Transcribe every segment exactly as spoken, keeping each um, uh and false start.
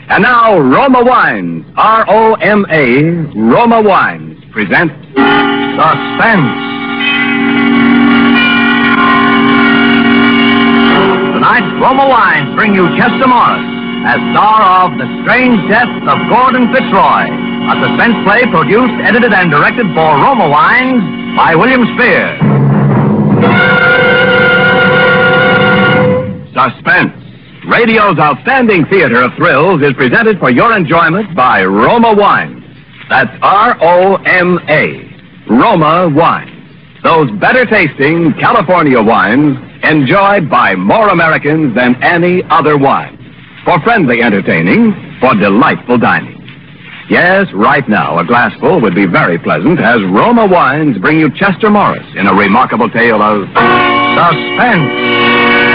And now, Roma Wines, R O M A, Roma Wines, present Suspense. Tonight, Roma Wines bring you Chester Morris as star of The Strange Death of Gordon Fitzroy, a suspense play produced, edited, and directed for Roma Wines by William Spear. Suspense, radio's outstanding theater of thrills, is presented for your enjoyment by Roma Wines. That's R O M A, Roma Wines. Those better-tasting California wines enjoyed by more Americans than any other wine. For friendly entertaining, for delightful dining. Yes, right now, a glassful would be very pleasant as Roma Wines bring you Chester Morris in a remarkable tale of suspense.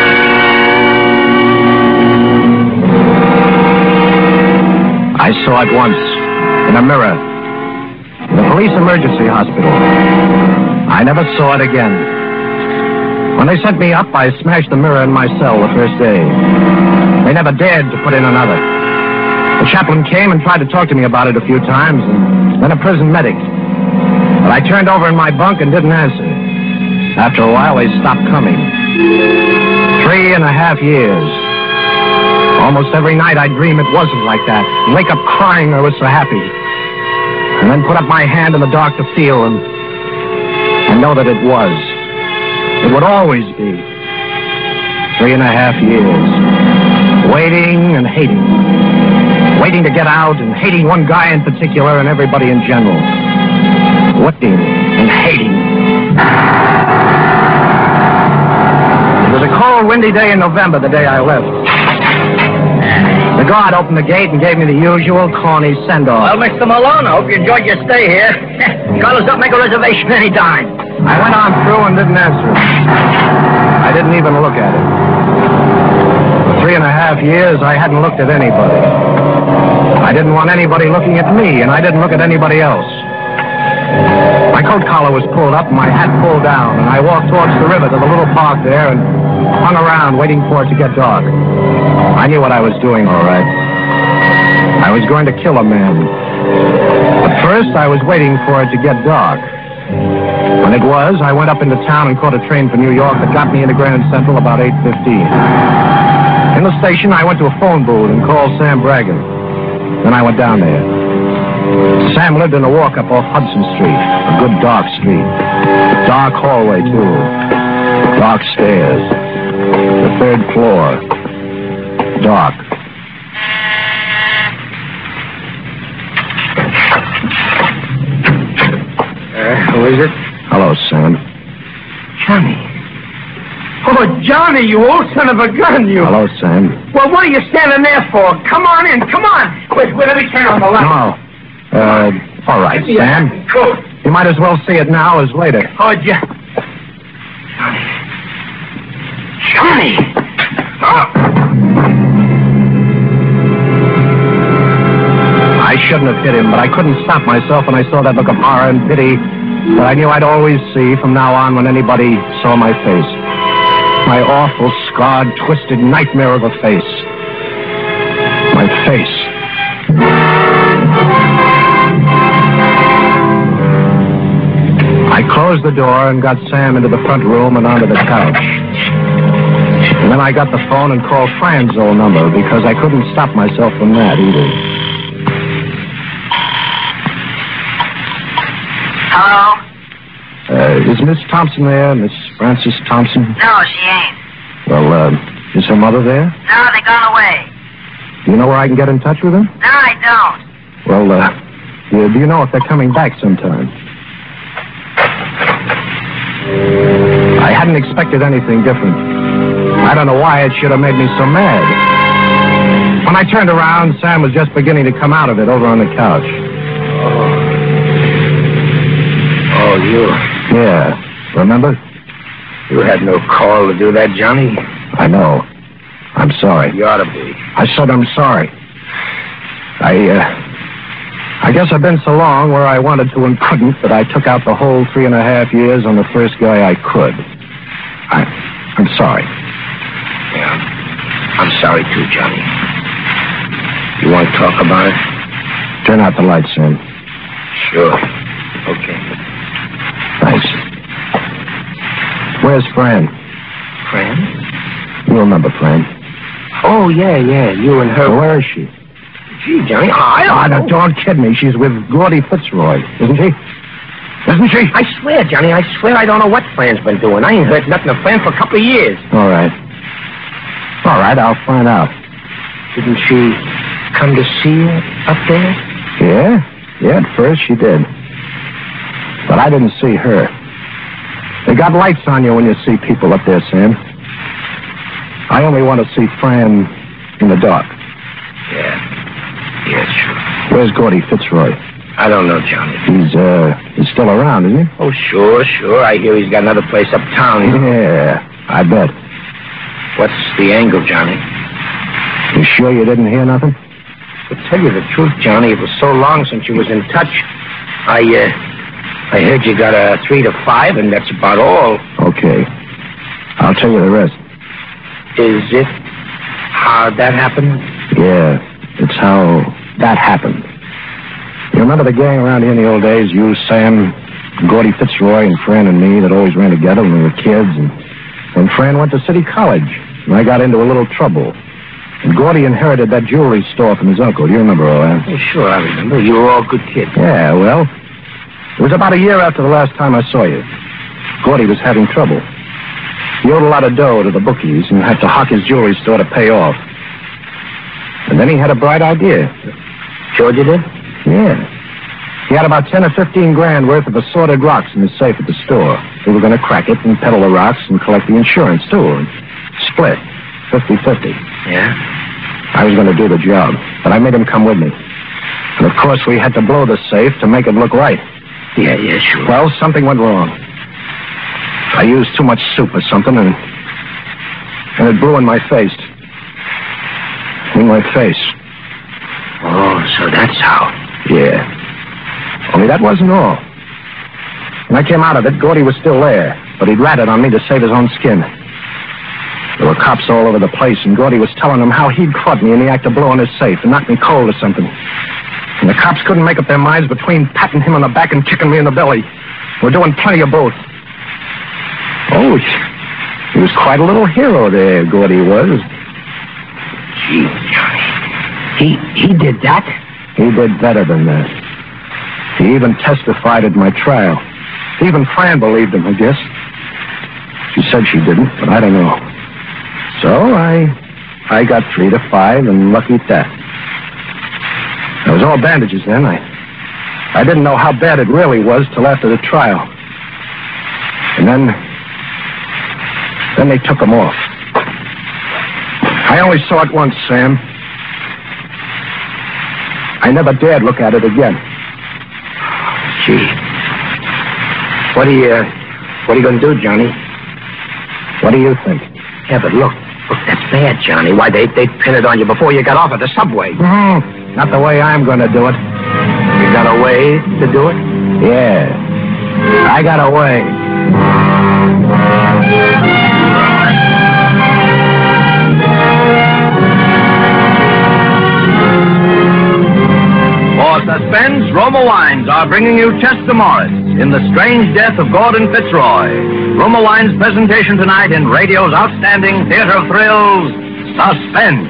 I saw it once, in a mirror, in the police emergency hospital. I never saw it again. When they sent me up, I smashed the mirror in my cell the first day. They never dared to put in another. The chaplain came and tried to talk to me about it a few times, and then a prison medic. But I turned over in my bunk and didn't answer. After a while, they stopped coming. Three and a half years. Almost every night I'd dream it wasn't like that. And wake up crying I was so happy. And then put up my hand in the dark to feel and, and know that it was. It would always be. Three and a half years. Waiting and hating. Waiting to get out and hating one guy in particular and everybody in general. Waiting and hating. It was a cold, windy day in November, the day I left. The guard opened the gate and gave me the usual corny send-off. Well, Mister Malone, I hope you enjoyed your stay here. Call us up, make a reservation any time. I went on through and didn't answer it. I didn't even look at it. For three and a half years, I hadn't looked at anybody. I didn't want anybody looking at me, and I didn't look at anybody else. My coat collar was pulled up and my hat pulled down, and I walked towards the river to the little park there and hung around waiting for it to get dark. I knew what I was doing, all right. I was going to kill a man. But first, I was waiting for it to get dark. When it was, I went up into town and caught a train for New York that got me into Grand Central about eight fifteen. In the station, I went to a phone booth and called Sam Bragan. Then I went down there. Sam lived in a walk-up off Hudson Street, a good dark street. Dark hallway, too. Dark stairs. The third floor. Dark. Uh, who is it? Hello, Sam. Johnny. Oh, Johnny, you old son of a gun, you. Hello, Sam. Well, what are you standing there for? Come on in, come on. Wait, wait, let me turn on the light. No. Uh, all right, Sam. Cool. You might as well see it now as later. Oh, Johnny. Johnny. Oh. I shouldn't have hit him, but I couldn't stop myself when I saw that look of horror and pity that I knew I'd always see from now on when anybody saw my face. My awful, scarred, twisted nightmare of a face. My face. I closed the door and got Sam into the front room and onto the couch. And then I got the phone and called Fran's old number because I couldn't stop myself from that either. Hello? Uh, is Miss Thompson there, Miss Frances Thompson? No, she ain't. Well, uh, is her mother there? No, they gone away. Do you know where I can get in touch with them? No, I don't. Well, uh, do do you know if they're coming back sometime? I hadn't expected anything different. I don't know why it should have made me so mad. When I turned around, Sam was just beginning to come out of it over on the couch. Oh, you. Yeah. Remember? You had no call to do that, Johnny. I know. I'm sorry. You ought to be. I said I'm sorry. I, uh... I guess I've been so long where I wanted to and couldn't that I took out the whole three and a half years on the first guy I could. I... I'm sorry. Yeah. I'm sorry, too, Johnny. You want to talk about it? Turn out the lights, Sam. Sure. Okay. Thanks. Where's Fran? Fran? You remember Fran? Oh, yeah, yeah. You and her. Well, where is she? Gee, Johnny, I Ah, don't now, know. don't kid me. She's with Gordy Fitzroy, isn't she? Isn't she? I swear, Johnny, I swear I don't know what Fran's been doing. I ain't heard nothing of Fran for a couple of years. All right. All right, I'll find out. Didn't she come to see you up there? Yeah? Yeah, at first she did. But I didn't see her. They got lights on you when you see people up there, Sam. I only want to see Fran in the dark. Yeah. Yeah, sure. Where's Gordy Fitzroy? I don't know, Johnny. He's, uh, he's still around, isn't he? Oh, sure, sure. I hear he's got another place uptown. Yeah, I bet. What's the angle, Johnny? You sure you didn't hear nothing? To tell you the truth, Johnny, it was so long since you was in touch. I, uh, I heard you got a three to five, and that's about all. Okay. I'll tell you the rest. Is it how that happened? Yeah, it's how that happened. You remember the gang around here in the old days? You, Sam, Gordy Fitzroy, and Fran and me that always ran together when we were kids. And when Fran went to City College, and I got into a little trouble. And Gordy inherited that jewelry store from his uncle. You remember all that? Oh, sure, I remember. You were all good kids. Yeah, well, it was about a year after the last time I saw you. Gordy was having trouble. He owed a lot of dough to the bookies and had to hock his jewelry store to pay off. And then he had a bright idea. Georgia did? Yeah. He had about ten or fifteen grand worth of assorted rocks in his safe at the store. We were going to crack it and peddle the rocks and collect the insurance, too. And split, fifty-fifty. Yeah? I was going to do the job, but I made him come with me. And, of course, we had to blow the safe to make it look right. Yeah, yeah, sure. Well, something went wrong. I used too much soup or something, and, and it blew in my face. In my face. Oh, so that's how. Yeah. Only that wasn't all. When I came out of it, Gordy was still there, but he'd ratted on me to save his own skin. There were cops all over the place, and Gordy was telling them how he'd caught me in the act of blowing his safe and knocked me cold or something. And the cops couldn't make up their minds between patting him on the back and kicking me in the belly. We're doing plenty of both. Oh, he was quite a little hero there, Gordy was. Gee, Johnny. He, he did that? He did better than that. He even testified at my trial. Even Fran believed him, I guess. She said she didn't, but I don't know. So I I got three to five and lucky at that. It was all bandages then. I I didn't know how bad it really was till after the trial. And then then they took him off. I only saw it once, Sam. I never dared look at it again. Gee. What are you, uh, what are you going to do, Johnny? What do you think? Yeah, but look. Look, that's bad, Johnny. Why, they, they'd pin it on you before you got off at the subway. Mm-hmm. Not the way I'm going to do it. You got a way to do it? Yeah. I got a way. For suspense, Roma Wines are bringing you Chester Morris in The Strange Death of Gordon Fitzroy. Roma Wines' presentation tonight in radio's outstanding theater of thrills, Suspense.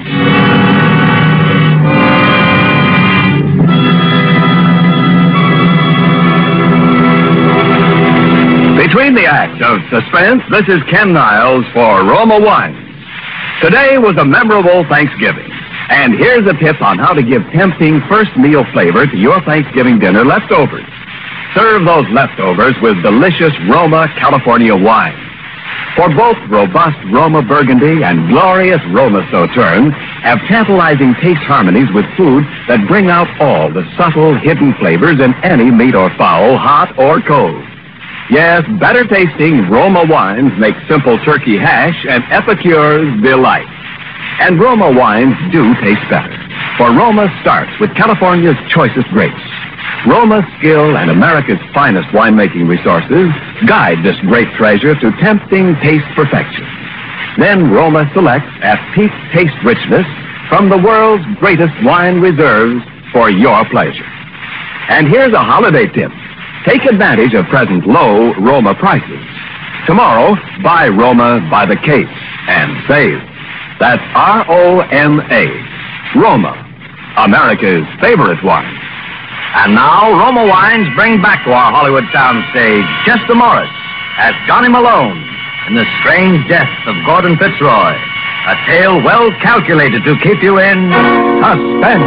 Between the acts of Suspense, this is Ken Niles for Roma Wines. Today was a memorable Thanksgiving. And here's a tip on how to give tempting first meal flavor to your Thanksgiving dinner leftovers. Serve those leftovers with delicious Roma California wine. For both robust Roma Burgundy and glorious Roma Sauterne have tantalizing taste harmonies with food that bring out all the subtle hidden flavors in any meat or fowl, hot or cold. Yes, better tasting Roma wines make simple turkey hash an epicure's delight. And Roma wines do taste better. For Roma starts with California's choicest grapes. Roma's skill and America's finest winemaking resources guide this grape treasure to tempting taste perfection. Then Roma selects at peak taste richness from the world's greatest wine reserves for your pleasure. And here's a holiday tip. Take advantage of present low Roma prices. Tomorrow, buy Roma by the case and save. That's R O M A, Roma, America's favorite wine. And now, Roma Wines bring back to our Hollywood soundstage Chester Morris as Johnny Malone in The Strange Death of Gordon Fitzroy, a tale well calculated to keep you in suspense.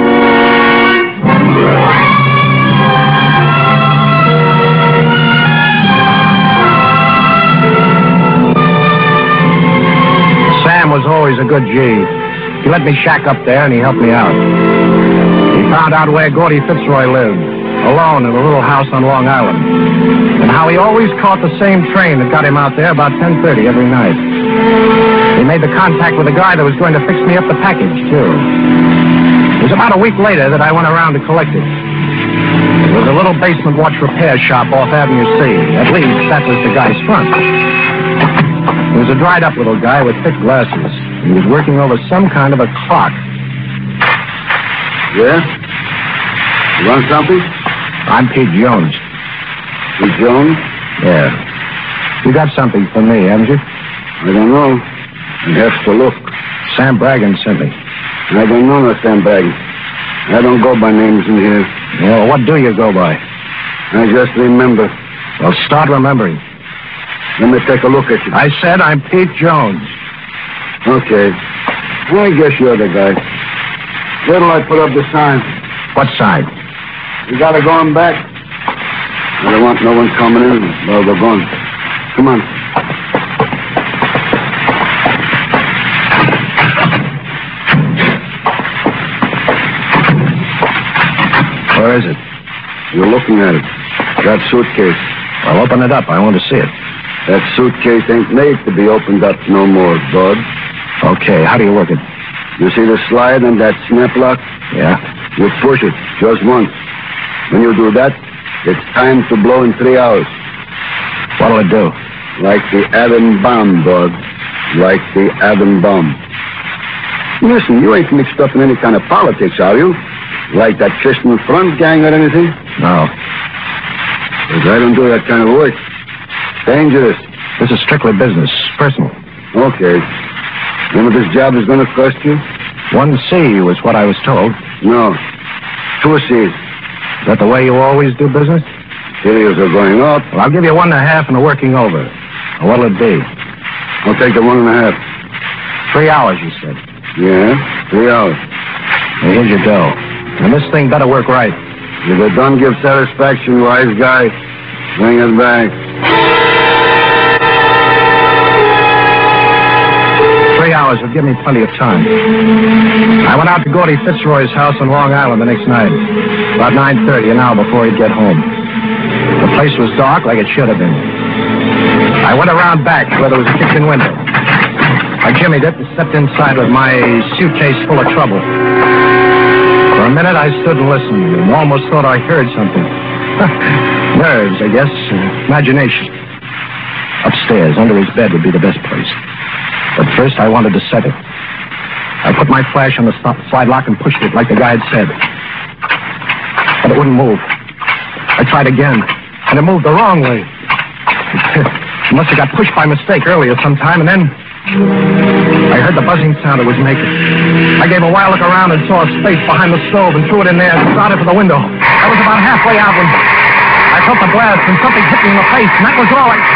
Sam was always a good G. He let me shack up there, and he helped me out. He found out where Gordy Fitzroy lived, alone in a little house on Long Island, and how he always caught the same train that got him out there about ten thirty every night. He made the contact with a guy that was going to fix me up the package, too. It was about a week later that I went around to collect it. It was a little basement watch repair shop off Avenue C. At least, that was the guy's front. He was a dried-up little guy with thick glasses. He was working over some kind of a clock. Yeah? You want something? I'm Pete Jones. Pete Jones? Yeah. You got something for me, haven't you? I don't know. I have to look. Sam Bragan sent me. I don't know no Sam Bragan. I don't go by names in here. Well, what do you go by? I just remember. Well, start remembering. Let me take a look at you. I said I'm Pete Jones. Okay. Well, I guess you're the guy. Where'll I put up the sign? What sign? You got it going back? I don't want no one coming in while they're gone. Come on. Where is it? You're looking at it. That suitcase. Well, open it up. I want to see it. That suitcase ain't made to be opened up no more, bud. Okay, how do you work it? You see the slide and that snap lock? Yeah? You push it just once. When you do that, it's time to blow in three hours. What'll it do? Like the atom bomb, bud. Like the atom bomb. Listen, you ain't mixed up in any kind of politics, are you? Like that Christian Front gang or anything? No. Because I don't do that kind of work. Dangerous. This is strictly business. Personal. Okay. You know what this job is going to cost you? One C was what I was told. No. Two C's. Is that the way you always do business? Cereals are going up. Well, I'll give you one and a half and a working over. Now, what'll it be? I'll take the one and a half. Three hours, you said. Yeah, three hours. Now, here's your dough. And this thing better work right. If it don't give satisfaction, wise guy, bring it back. Three hours would give me plenty of time. I went out to Gordy Fitzroy's house on Long Island the next night, about nine thirty, an hour before he'd get home. The place was dark like it should have been. I went around back where there was a kitchen window. I jimmied it and stepped inside with my suitcase full of trouble. For a minute, I stood and listened and almost thought I heard something. Nerves, I guess. Uh, imagination. Upstairs, under his bed, would be the best place. But first, I wanted to set it. I put my flash on the slide lock and pushed it like the guy had said. But it wouldn't move. I tried again, and it moved the wrong way. It must have got pushed by mistake earlier sometime, and then I heard the buzzing sound it was making. I gave a wild look around and saw a space behind the stove and threw it in there and started for the window. I was about halfway out when I felt the blast and something hit me in the face, and that was all I...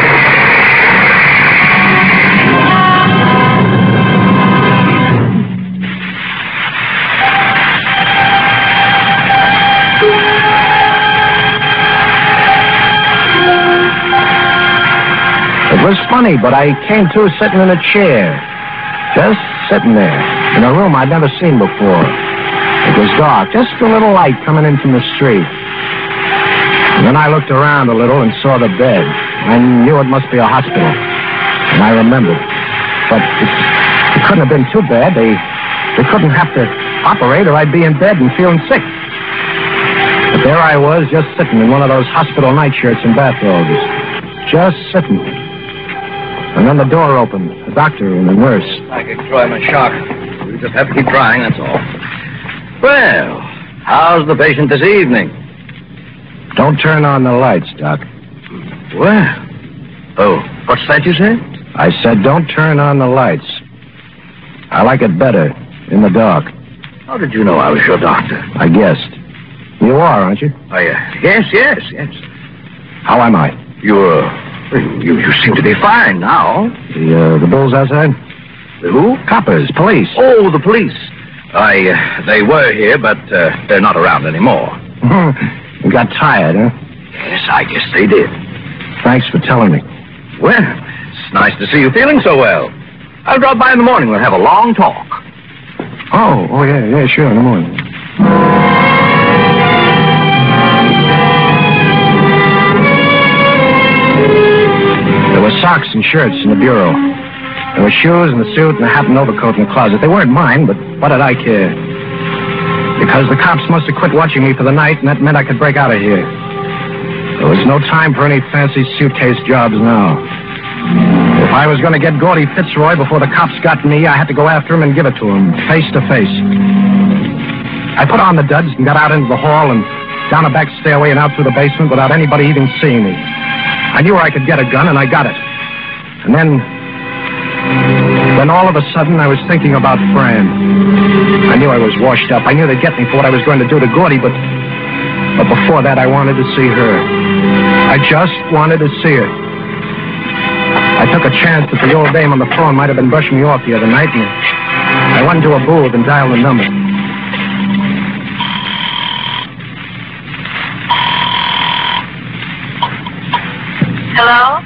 It was funny, but I came to sitting in a chair. Just sitting there, in a room I'd never seen before. It was dark, just a little light coming in from the street. And then I looked around a little and saw the bed. I knew it must be a hospital. And I remembered. But it, it couldn't have been too bad. They, they couldn't have to operate or I'd be in bed and feeling sick. But there I was, just sitting in one of those hospital nightshirts and bathrobes. Just sitting. And then the door opened. The doctor and the nurse. I could try my shock. You just have to keep trying, that's all. Well, how's the patient this evening? Don't turn on the lights, Doc. Well, oh, what's that you said? I said don't turn on the lights. I like it better in the dark. How did you know I was your doctor? I guessed. You are, aren't you? Oh, yeah. Yes, yes, yes. How am I? You're, you, you seem to be fine now. The, uh, the bulls outside? The who? Coppers, police. Oh, the police. I, uh, they were here, but uh, they're not around anymore. You got tired, huh? Yes, I guess they did. Thanks for telling me. Well, it's nice to see you feeling so well. I'll drop by in the morning. We'll have a long talk. Oh, oh, yeah, yeah, sure, in the morning. There were socks and shirts in the bureau. There were shoes and a suit and a hat and overcoat in the closet. They weren't mine, but what did I care? Because the cops must have quit watching me for the night, and that meant I could break out of here. There was no time for any fancy suitcase jobs now. If I was going to get Gordy Fitzroy before the cops got me, I had to go after him and give it to him, face to face. I put on the duds and got out into the hall and down a back stairway and out through the basement without anybody even seeing me. I knew where I could get a gun, and I got it. And then... Then all of a sudden, I was thinking about Fran. I knew I was washed up. I knew they'd get me for what I was going to do to Gordy, but... But before that, I wanted to see her. I just wanted to see her. I took a chance that the old dame on the phone might have been brushing me off the other night, and I went into a booth and dialed the number. Hello?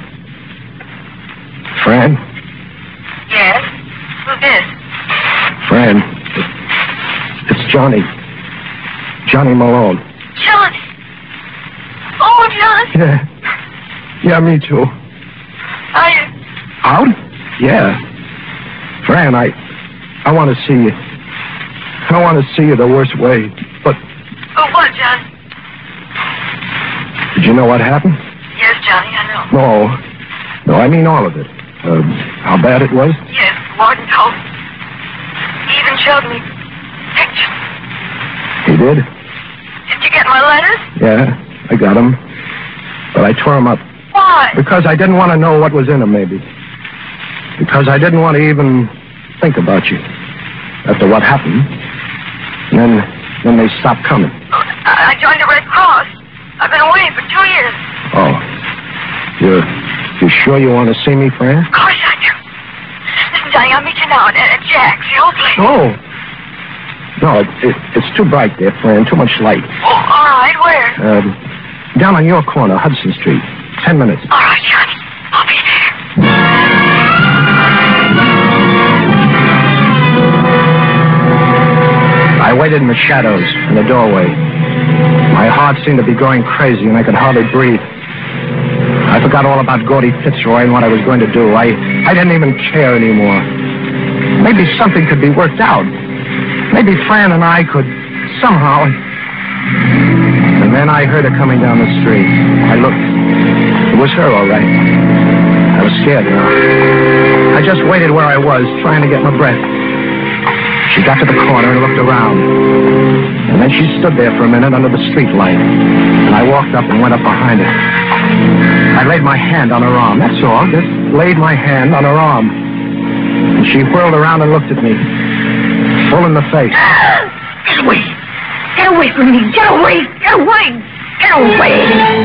Fran? Yes? Who's this? Fran. It's Johnny. Johnny Malone. Johnny. Oh, Johnny. Yeah. Yeah, me too. Are you? Out? Yeah. Fran, I... I want to see you. I want to see you the worst way, but... Oh, what, Johnny? Did you know what happened? Yes, Johnny, I know. No. No, I mean all of it. Uh, how bad it was? Yes, Warden told me. He even showed me pictures. He did? Did you get my letters? Yeah, I got them. But I tore them up. Why? Because I didn't want to know what was in them, maybe. Because I didn't want to even think about you after what happened. And then, then they stopped coming. I, I joined the Red Cross. I've been away for two years. Oh. You're, you sure you want to see me, Fran? Of course I do. Listen, Johnny, I'll meet you now at, at Jack's, the old place. Oh. No, it, it, it's too bright there, Fran. Too much light. Oh, all right, where? Um, down on your corner, Hudson Street. Ten minutes. All right, Johnny. I'll be there. I waited in the shadows, in the doorway. My heart seemed to be going crazy, and I could hardly breathe. I forgot all about Gordy Fitzroy and what I was going to do. I, I didn't even care anymore. Maybe something could be worked out. Maybe Fran and I could somehow... And then I heard her coming down the street. I looked. It was her, all right. I was scared now. I just waited where I was, trying to get my breath. She got to the corner and looked around. And then she stood there for a minute under the street light. And I walked up and went up behind her. I laid my hand on her arm, that's all. Just laid my hand on her arm. And she whirled around and looked at me. Full in the face. Get away. Get away from me. Get away. Get away. Get away.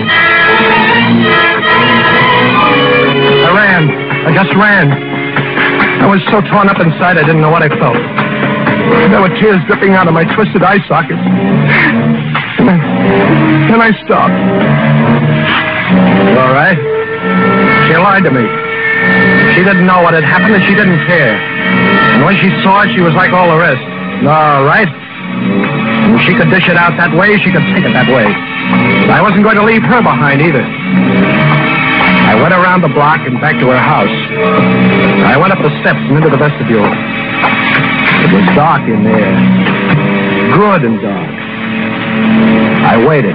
I ran. I just ran. I was so torn up inside I didn't know what I felt. There were tears dripping out of my twisted eye sockets. And then, then I stopped. All right. She lied to me. She didn't know what had happened and she didn't care. And when she saw it, she was like all the rest. All right. And if she could dish it out that way, she could take it that way. But I wasn't going to leave her behind either. I went around the block and back to her house. I went up the steps and into the vestibule. It was dark in there. Good and dark. I waited.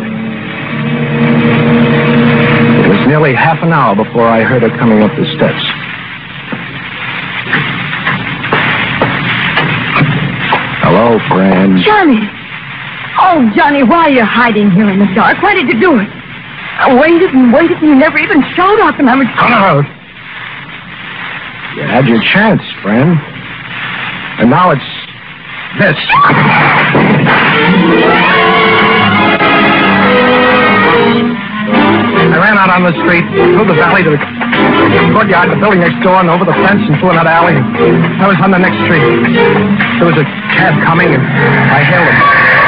It was nearly half an hour before I heard her coming up the steps. Hello, friend. Johnny. Oh, Johnny, why are you hiding here in the dark? Why did you do it? I waited and waited and you never even showed up and I was... Oh, you had your chance, friend. And now it's this. I ran out on the street, through the valley to the courtyard of the building next door and over the fence and through another alley. I was on the next street. There was a cab coming and I hailed him.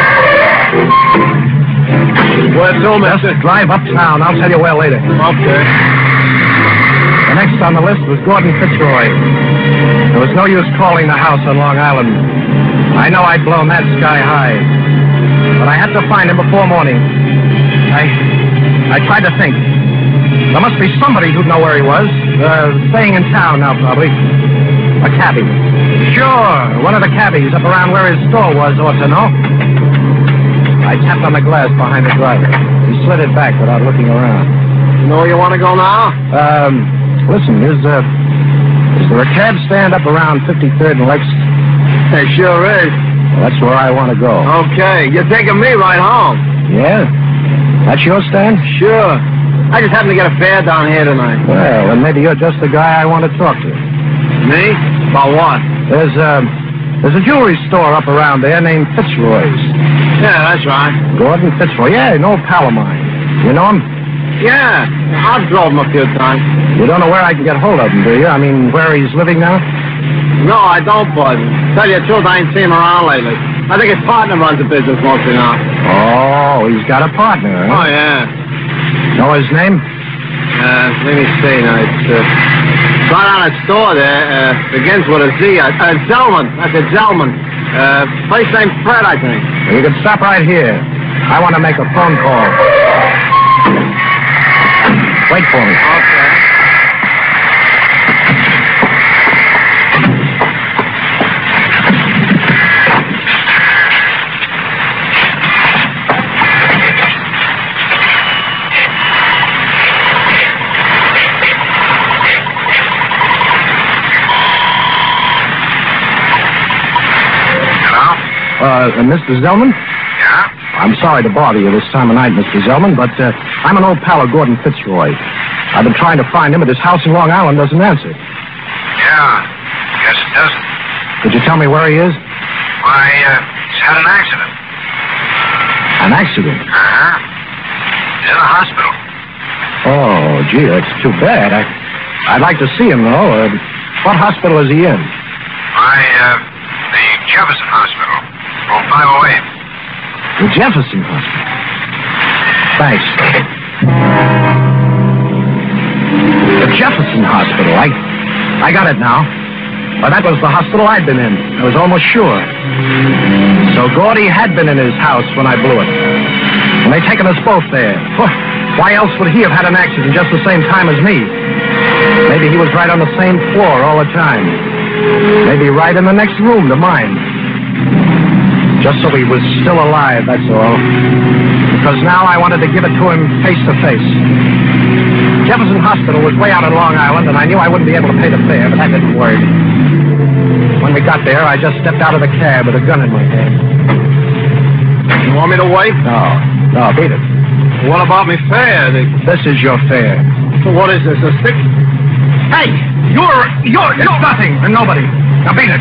Where to, mister? Just drive uptown. I'll tell you where later. Okay. The next on the list was Gordon Fitzroy. There was no use calling the house on Long Island. I know I'd blown that sky high. But I had to find him before morning. I I tried to think. There must be somebody who'd know where he was. Uh, staying in town now, probably. A cabbie. Sure, one of the cabbies up around where his store was ought to know. I tapped on the glass behind the driver. He slid it back without looking around. You know where you want to go now? Um, listen, is, uh, is there a cab stand up around fifty-third and Lex? There sure is. Well, that's where I want to go. Okay, you're taking me right home. Yeah? That's your stand? Sure. I just happened to get a fare down here tonight. Well, then maybe you're just the guy I want to talk to. Me? About what? There's, uh, there's a jewelry store up around there named Fitzroy's. Yeah, that's right. Gordon Fitzroy. Yeah, no pal of mine. You know him? Yeah, I've drove him a few times. You don't know where I can get hold of him, do you? I mean, where he's living now? No, I don't, bud. Tell you the truth, I ain't seen him around lately. I think his partner runs the business mostly now. Oh, he's got a partner, huh? Oh, yeah. Know his name? Uh, let me see now. It's, uh, right on a store there. Uh, begins with a Z. Uh, uh, Zellman. That's a Zellman. Uh, place named Fred, I think. You can stop right here. I want to make a phone call. Wait for me. Okay. Uh, Mister Zellman? Yeah? I'm sorry to bother you this time of night, Mister Zellman, but uh, I'm an old pal of Gordon Fitzroy. I've been trying to find him, but his house in Long Island doesn't answer. Yeah. Guess it doesn't. Could you tell me where he is? Why, uh, he's had an accident. An accident? Uh-huh. He's in the hospital. Oh, gee, that's too bad. I, I'd like to see him, though. Uh, what hospital is he in? Why, uh, the Jefferson Hospital. Room five oh eight. The Jefferson Hospital. Thanks. The Jefferson Hospital. I, I got it now. Well, that was the hospital I'd been in. I was almost sure. So Gordy had been in his house when I blew it. And they taken us both there. Why else would he have had an accident just the same time as me? Maybe he was right on the same floor all the time. Maybe right in the next room to mine. Just so he was still alive, that's all. Because now I wanted to give it to him face to face. Jefferson Hospital was way out on Long Island, and I knew I wouldn't be able to pay the fare, but that didn't worry me. When we got there, I just stepped out of the cab with a gun in my hand. You want me to wait? No, no, beat it. What about me fare? The... This is your fare. What is this, a stick? Hey, you're, you're, it's you're... nothing and nobody. Now beat it.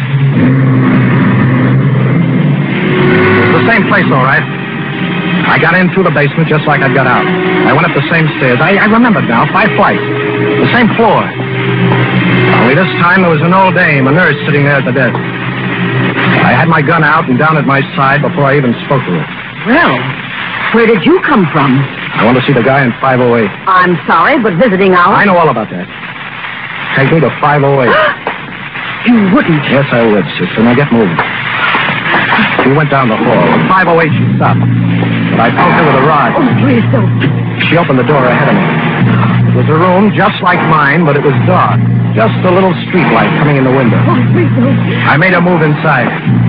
It's the same place, all right. I got in through the basement just like I got out. I went up the same stairs. I, I remembered now, five flights. The same floor. Only this time there was an old dame, a nurse, sitting there at the desk. I had my gun out and down at my side before I even spoke to her. Well, where did you come from? I want to see the guy in five oh eight. I'm sorry, but visiting hours... I know all about that. Take me to five oh eight. You wouldn't. Yes, I would, sister. Now get moving. We went down the hall. At five oh eight, she stopped. But I poked her with a rod. Oh, please don't. She opened the door ahead of me. It was a room just like mine, but it was dark. Just a little street light coming in the window. Oh, please don't. I made her move inside.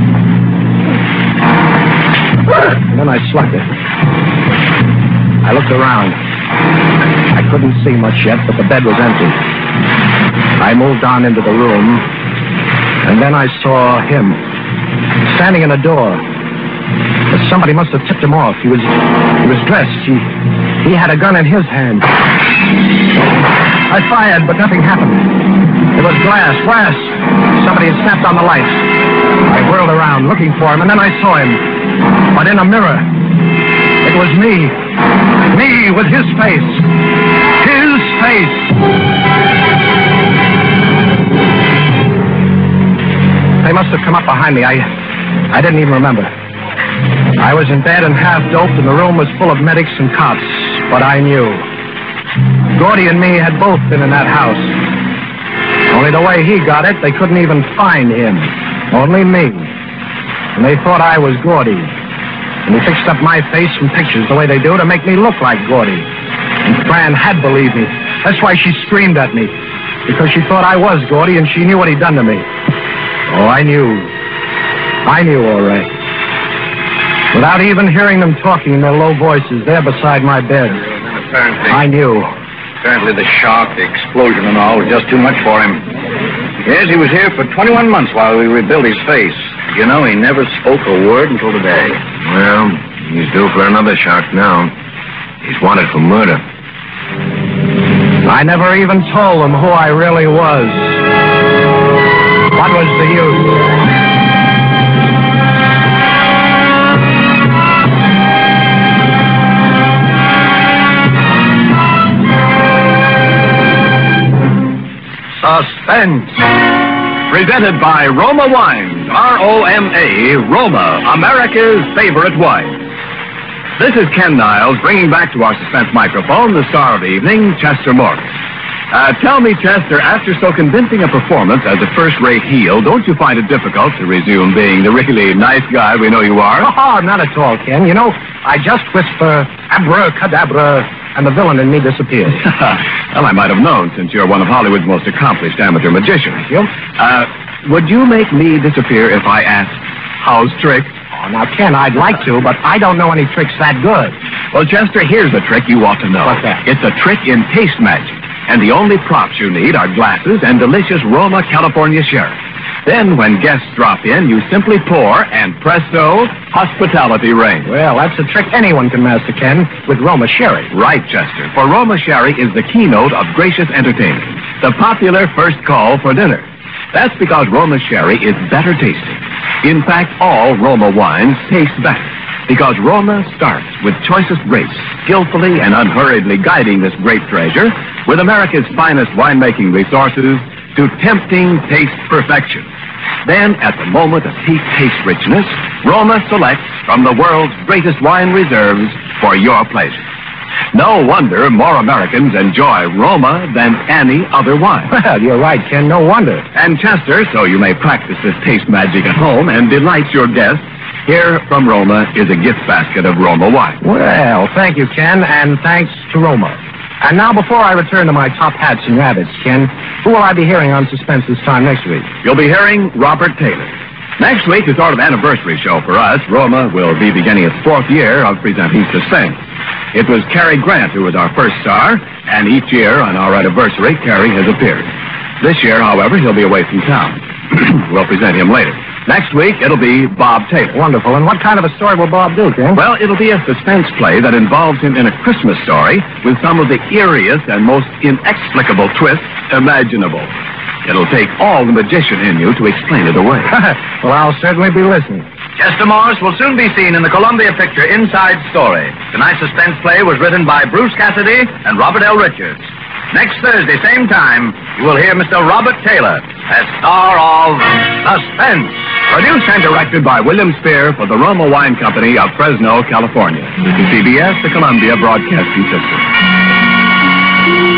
And then I slugged her. I looked around. I couldn't see much yet, but the bed was empty. I moved on into the room, and then I saw him. standing in the door. But somebody must have tipped him off. He was he was dressed. He, he had a gun in his hand. I fired, but nothing happened. It was glass, glass. Somebody had snapped on the lights. I whirled around looking for him, and then I saw him. But in a mirror. It was me. Me with his face. His face. They must have come up behind me. I, I didn't even remember. I was in bed and half doped, and the room was full of medics and cops. But I knew. Gordy and me had both been in that house. Only the way he got it, they couldn't even find him. Only me. And they thought I was Gordy. And he fixed up my face from pictures the way they do to make me look like Gordy. And Fran had believed me. That's why she screamed at me. Because she thought I was Gordy, and she knew what he'd done to me. Oh, I knew. I knew all right. Without even hearing them talking in their low voices there beside my bed. Apparently, I knew. Apparently the shock, the explosion and all was just too much for him. Yes, he was here for twenty-one months while we rebuilt his face. You know, he never spoke a word until today. Well, he's due for another shock now. He's wanted for murder. I never even told them who I really was. What was the use? Suspense. Presented by Roma Wines. R O M A, Roma, America's favorite wine. This is Ken Niles bringing back to our suspense microphone the star of the evening, Chester Morris. Uh, tell me, Chester, after so convincing a performance as a first-rate heel, don't you find it difficult to resume being the really nice guy we know you are? Oh, not at all, Ken. You know, I just whisper abracadabra, and the villain in me disappears. Well, I might have known, since you're one of Hollywood's most accomplished amateur magicians. You? Uh, would you make me disappear if I asked, how's trick? Oh, now, Ken, I'd like to, but I don't know any tricks that good. Well, Chester, here's a trick you ought to know. What's that? It's a trick in taste magic. And the only props you need are glasses and delicious Roma California sherry. Then, when guests drop in, you simply pour, and presto, hospitality reigns. Well, that's a trick anyone can master, Ken, with Roma sherry. Right, Chester, for Roma sherry is the keynote of gracious entertaining, the popular first call for dinner. That's because Roma sherry is better tasting. In fact, all Roma wines taste better, because Roma starts with choicest grapes, skillfully and unhurriedly guiding this grape treasure with America's finest winemaking resources to tempting taste perfection. Then, at the moment of peak taste richness, Roma selects from the world's greatest wine reserves for your pleasure. No wonder more Americans enjoy Roma than any other wine. Well, you're right, Ken. No wonder. And Chester, so you may practice this taste magic at home and delight your guests, here from Roma is a gift basket of Roma wine. Well, thank you, Ken, and thanks to Roma. And now, before I return to my top hats and rabbits, Ken, who will I be hearing on Suspense this time next week? You'll be hearing Robert Taylor. Next week, a sort of anniversary show for us. Roma will be beginning its fourth year of presenting Suspense. It was Cary Grant who was our first star, and each year on our anniversary, Cary has appeared. This year, however, he'll be away from town. We'll present him later. Next week, it'll be Bob Taylor. Wonderful. And what kind of a story will Bob do, Ken? Well, it'll be a suspense play that involves him in a Christmas story with some of the eeriest and most inexplicable twists imaginable. It'll take all the magician in you to explain it away. Well, I'll certainly be listening. Chester Morris will soon be seen in the Columbia picture Inside Story. Tonight's suspense play was written by Bruce Cassidy and Robert L. Richards. Next Thursday, same time, you will hear Mister Robert Taylor as star of Suspense. Produced and directed by William Spear for the Roma Wine Company of Fresno, California. This is C B S, the Columbia Broadcasting System.